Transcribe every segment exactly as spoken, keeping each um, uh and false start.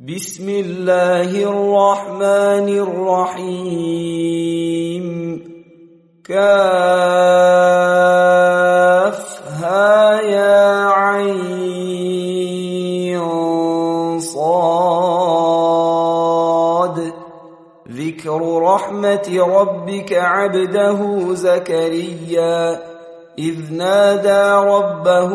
بسم الله الرحمن الرحيم. كافها يا عين صاد. ذكر رحمة ربك عبده زكريا إذ نادى ربه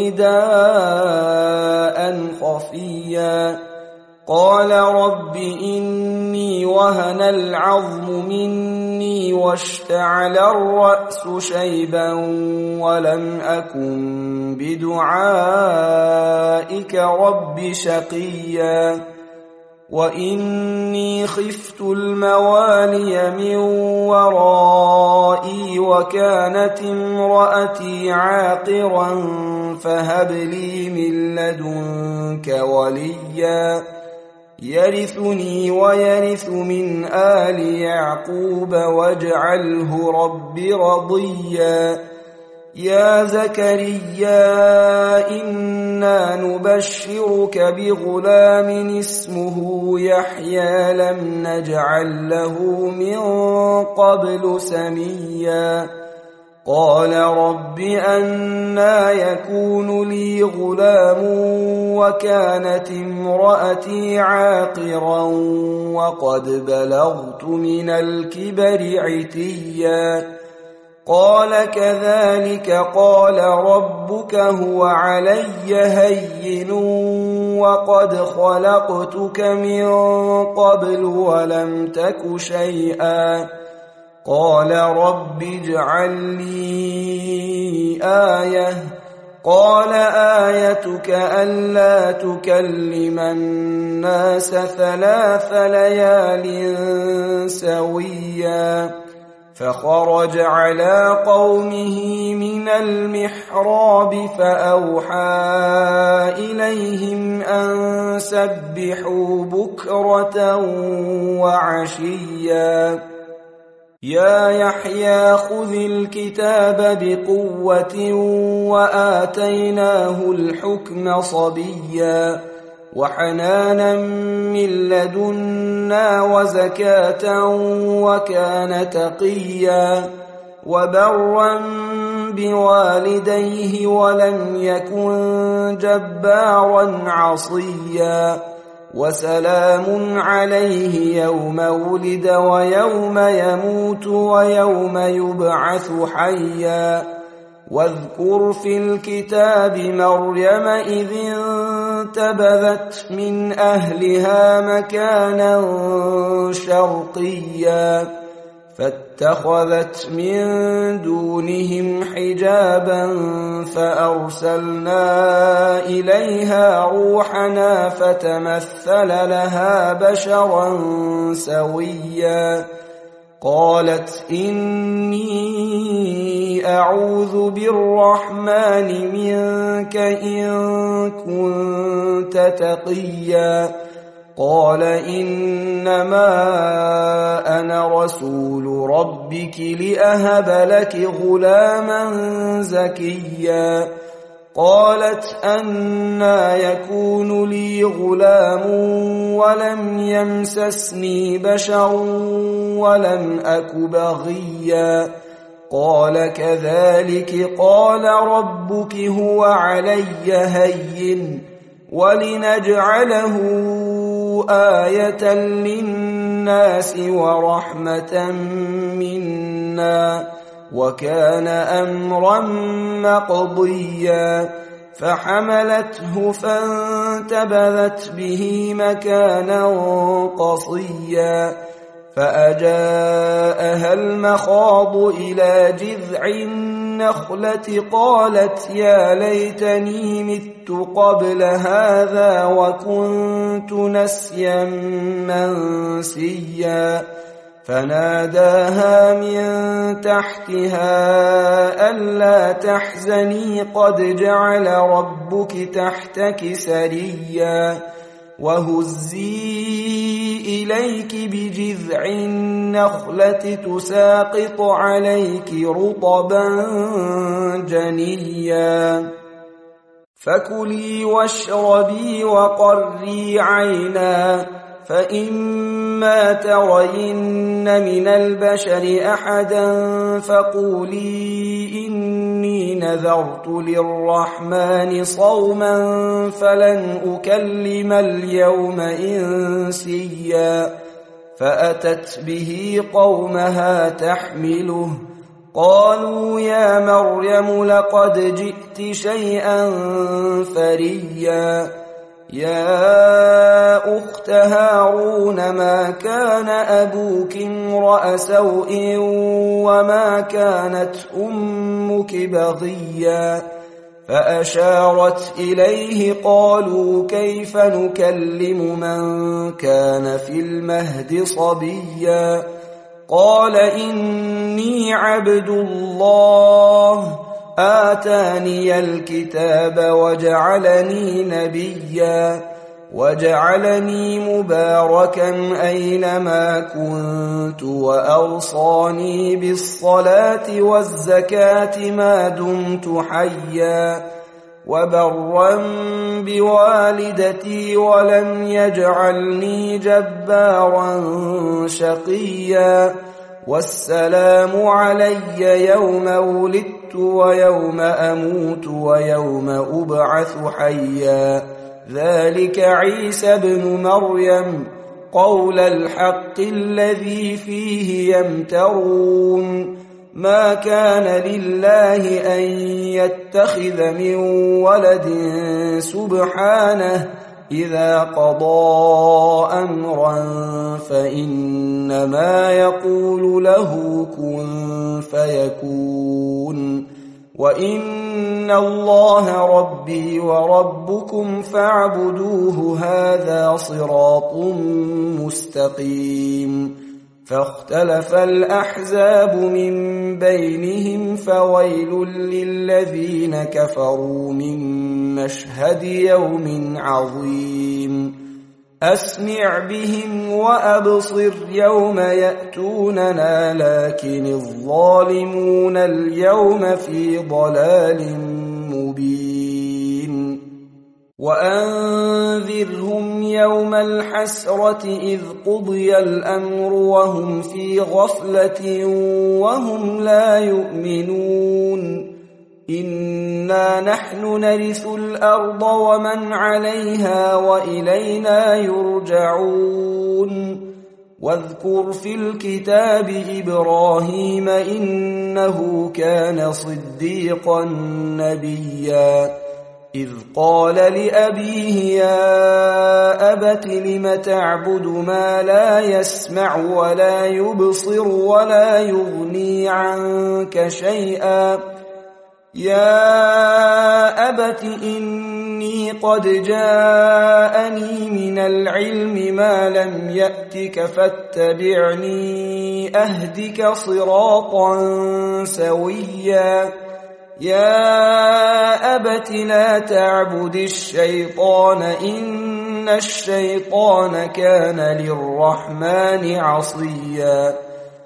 نداء خفيا قال رب إني وهن العظم مني واشتعل الرأس شيبا ولم أكن بدعائك رب شقيا وإني خفت الموالي من ورائي وكانت امرأتي عاقرا فهب لي من لدنك وليا يرثني ويرث من آل يعقوب واجعله رب رضيا. يا زكريا إنا نبشرك بغلام اسمه يحيى لم نجعل له من قبل سميا قال رب أنى يكون لي غلام وكانت امرأتي عاقرا وقد بلغت من الكبر عتيا قال كذلك قال ربك هو علي هين وقد خلقتك من قبل ولم تك شيئا قال رب اجعل لي آية قال آيتك ألا تكلم الناس ثلاث ليال سويا فخرج على قومه من المحراب فأوحى إليهم أن سبحوا بكرة وعشيا يا يحيى خذ الكتاب بقوة وآتيناه الحكم صبيا وحنانا من لدنا وزكاة وكان تقيا وبرا بوالديه ولم يكن جبارا عصيا وسلام عليه يوم ولد ويوم يموت ويوم يبعث حيا واذكر في الكتاب مريم إذ انتبذت من أهلها مكانا شرقيا فاتخذت من دونهم حجابا فأرسلنا إليها روحنا فتمثل لها بشرا سويا قالت إني أعوذ بالرحمن منك إن كنت تقيا قال إنما أنا رسول ربك لأهب لك غلاما زكيا قالت أنى يكون لي غلام ولم يمسسني بشر ولم أك بغيا قال كذلك قال ربك هو علي هين ولنجعله آية للناس ورحمة منا وكان أمرا مقضيا فحملته فانتبذت به مكانا قصيا فأجاءها المخاض إلى جذع النخلة قالت يا ليتني مت قبل هذا وكنت نسيا منسيا فناداها من تحتها ألا تحزني قد جعل ربك تحتك سريا وهزي إليك بجذع النخلة تساقط عليك رطبا جنيا فكلي واشربي وقري عينا، فإما ترين من البشر أحدا فقولي إني نذرت للرحمن صوما فلن أكلم اليوم إنسيا. فأتت به قومها تحمله، قالوا يا مريم لقد جئت شيئا فريا. يا أخت هارون ما كان أبوك امرأ سوء وما كانت أمك بغيا. فأشارت إليه، قالوا كيف نكلم من كان في المهد صبيا. قال إني عبد الله آتاني الكتاب وجعلني نبيا وجعلني مباركا أينما كنت وأوصاني بالصلاة والزكاة ما دمت حيا وبرا بوالدتي ولم يجعلني جبارا شقيا. والسلام علي يوم ولدت ويوم أموت ويوم أبعث حيا. ذلك عيسى ابن مريم قول الحق الذي فيه يمترون. ما كان لله أن يتخذ من ولد سبحانه، إذا قضى أمرا فإنما يقول له كن فيكون. وإن الله ربي وربكم فاعبدوه، هذا صراط مستقيم. فاختلف الأحزاب من بينهم، فويل للذين كفروا من مشهد يوم عظيم. أسمع بهم وأبصر يوم يأتوننا، لكن الظالمون اليوم في ضلال مبين. وأنذرهم يوم الحسرة إذ قضي الأمر وهم في غفلة وهم لا يؤمنون. إنا نحن نرث الأرض ومن عليها وإلينا يرجعون. واذكر في الكتاب إبراهيم إنه كان صديقا نبيا، إذ قال لأبيه يا أبت لم تعبد ما لا يسمع ولا يبصر ولا يغني عنك شيئا. يا أبت إني قد جاءني من العلم ما لم يأتك فاتبعني أهدك صراطا سويا. يا أبت لا تعبد الشيطان إن الشيطان كان للرحمن عصيا.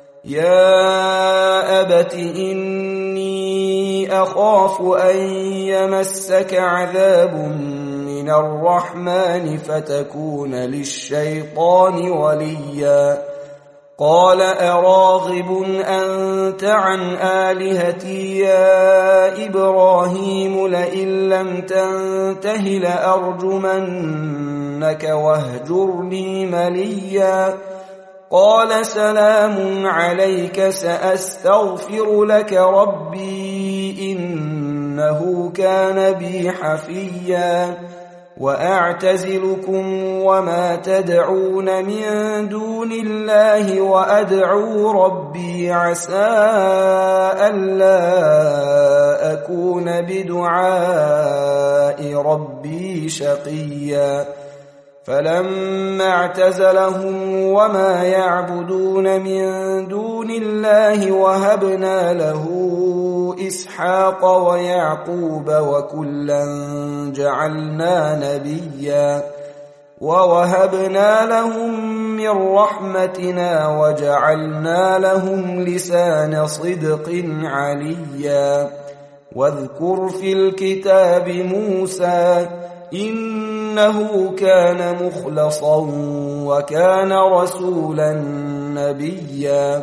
يا أبت إني أخاف أن يمسك عذاب من الرحمن فتكون للشيطان وليا. قال أراغب أنت عن آلهتي يا إبراهيم لئن لم تنته لأرجمنك واهجرني مليا. قال سلام عليك سأستغفر لك ربي إنه كان بي حفيا. وأعتزلكم وما تدعون من دون الله وأدعو ربي عسى ألا أكون بدعاء ربي شقيا. فلما اعتزلهم وما يعبدون من دون الله وهبنا له إسحاق ويعقوب وكلا جعلنا نبيا. ووهبنا لهم من رحمتنا وجعلنا لهم لسان صدق عليا. واذكر في الكتاب موسى إنه كان مخلصا وكان رسولا نبيا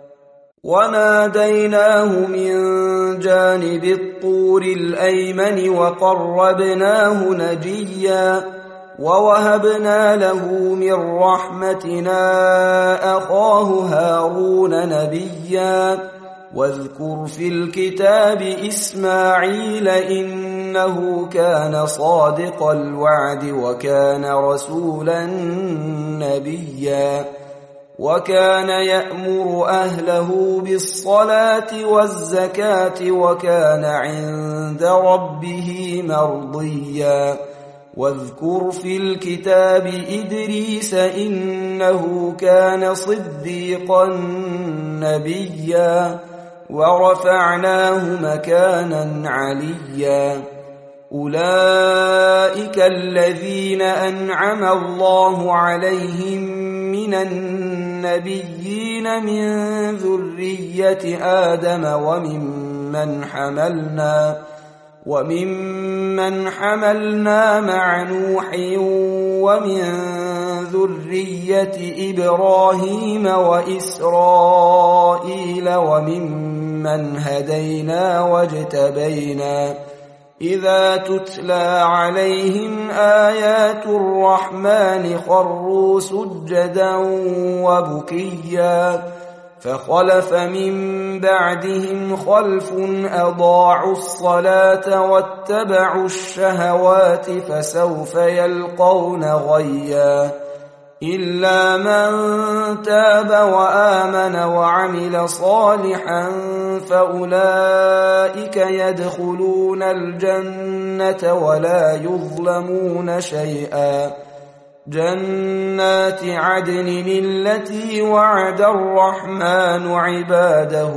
وناديناه من جانب الطور الأيمن وقربناه نجيا ووهبنا له من رحمتنا أخاه هارون نبيا واذكر في الكتاب إسماعيل إنه كان صادق الوعد وكان رسولا نبيا وكان يأمر أهله بالصلاة والزكاة وكان عند ربه مرضيا واذكر في الكتاب إدريس إنه كان صديقا نبيا ورفعناه مكانا عليا أولئك الذين أنعم الله عليهم من النبيين من ذرية آدم وممن حملنا وممن حملنا مع نوح ومن ذرية إبراهيم وإسرائيل وممن هدينا واجتبينا إذا تتلى عليهم آيات الرحمن خروا سجدا وبكيا فخلف من بعدهم خلف أضاعوا الصلاة واتبعوا الشهوات فسوف يلقون غيا إلا من تاب وآمن وعمل صالحا فأولئك يدخلون الجنة ولا يظلمون شيئا جنات عدن التي وعد الرحمن عباده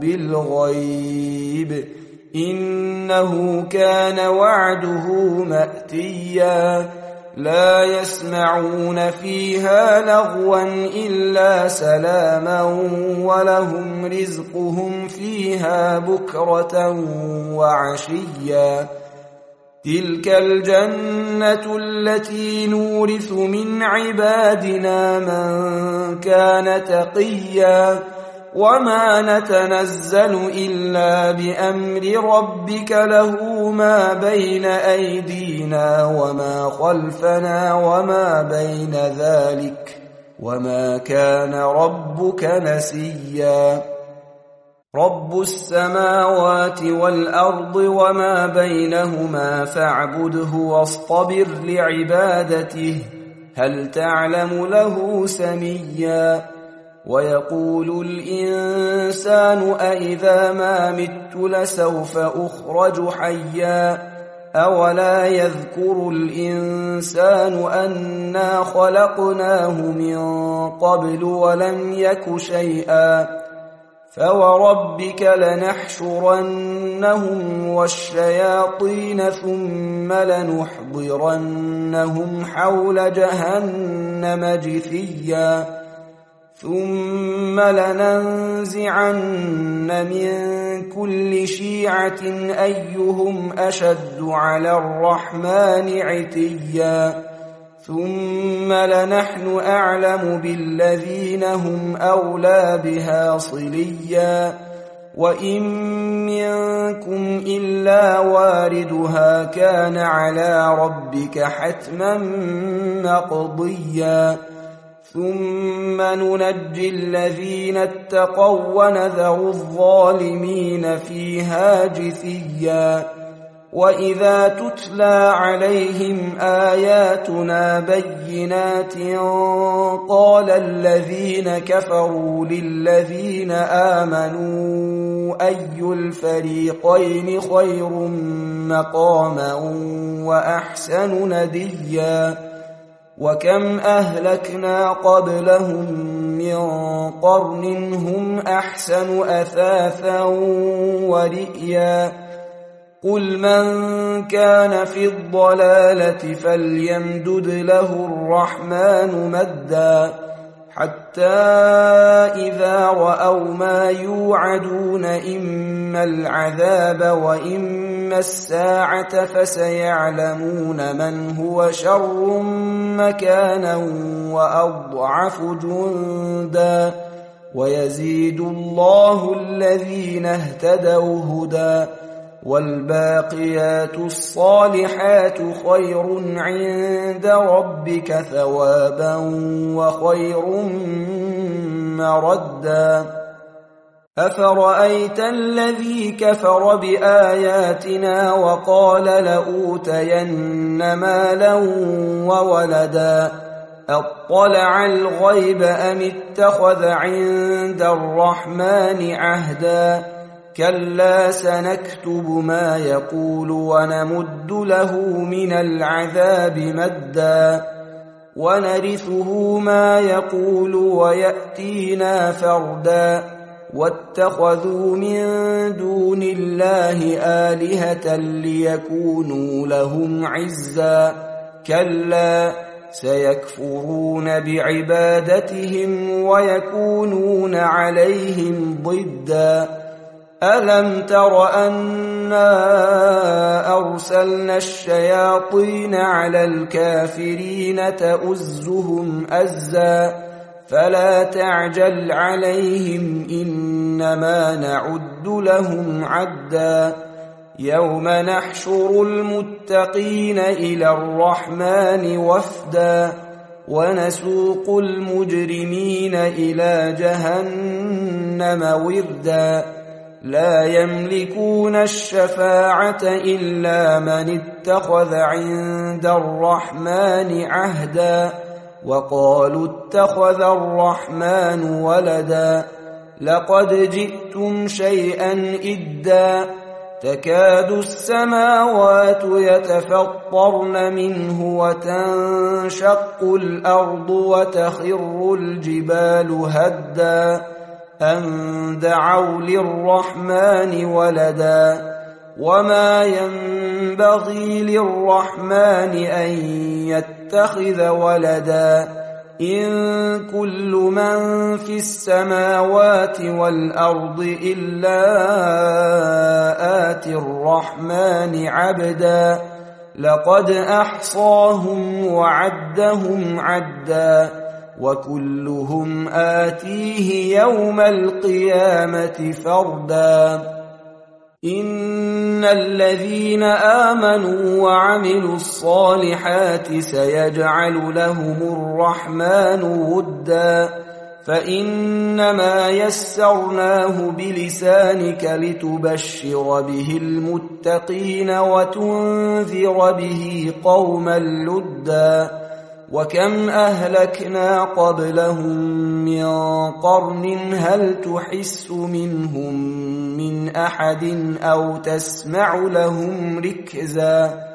بالغيب إنه كان وعده مأتيا لا يسمعون فيها لغوا إلا سلاما ولهم رزقهم فيها بكرة وعشيا تلك الجنة التي نورث من عبادنا من كان تقيا وما نتنزل إلا بأمر ربك له ما بين أيدينا وما خلفنا وما بين ذلك وما كان ربك نسيا رب السماوات والأرض وما بينهما فاعبده واصطبر لعبادته هل تعلم له سميا ويقول الإنسان أإذا ما مت لسوف أخرج حيا أولا يذكر الإنسان أنا خلقناه من قبل ولم يك شيئا فوربك لنحشرنهم والشياطين ثم لنحضرنهم حول جهنم جثيا ثم لننزعن من كل شيعة أيهم أشد على الرحمن عتيا ثم لنحن أعلم بالذين هم أولى بها صليا وإن منكم إلا واردها كان على ربك حتما مقضيا ثم ننجي الذين اتقوا ونذر الظالمين فيها جثيا وإذا تتلى عليهم آياتنا بينات قال الذين كفروا للذين آمنوا أي الفريقين خير مقاما وأحسن نديا وكم أهلكنا قبلهم من قرن هم أحسن أثاثا ورئيا قل من كان في الضلالة فليمدد له الرحمن مدا حتى إذا رأوا ما يوعدون إما العذاب وإما الساعة فسيعلمون من هو شر مكانا وأضعف جندا ويزيد الله الذين اهتدوا هدى والباقيات الصالحات خير عند ربك ثوابا وخير مردا أفرأيت الذي كفر بآياتنا وقال لأوتين مالا وولدا أطلع الغيب أم اتخذ عند الرحمن عهدا كلا سنكتب ما يقول ونمد له من العذاب مدا ونرثه ما يقول ويأتينا فردا واتخذوا من دون الله آلهة ليكونوا لهم عزا كلا سيكفرون بعبادتهم ويكونون عليهم ضدا ألم تر أنا أرسلنا الشياطين على الكافرين تؤزهم أزا فلا تعجل عليهم إنما نعد لهم عدا يوم نحشر المتقين إلى الرحمن وفدا ونسوق المجرمين إلى جهنم وردا لا يملكون الشفاعة إلا من اتخذ عند الرحمن عهدا وقالوا اتخذ الرحمن ولدا لقد جئتم شيئا إدا تكاد السماوات يتفطرن منه وتنشق الأرض وتخر الجبال هدا أن دعوا للرحمن ولدا وما ينبغي للرحمن أن يتخذ ولدا إن كل من في السماوات والأرض إلا آتي الرحمن عبدا لقد أحصاهم وعدهم عدا وكلهم آتيه يوم القيامة فردا إن الذين آمنوا وعملوا الصالحات سيجعل لهم الرحمن ودا فإنما يسرناه بلسانك لتبشر به المتقين وتنذر به قوما لدا وكم أهلكنا قبلهم من قرن هل تحس منهم من أحد أو تسمع لهم ركزا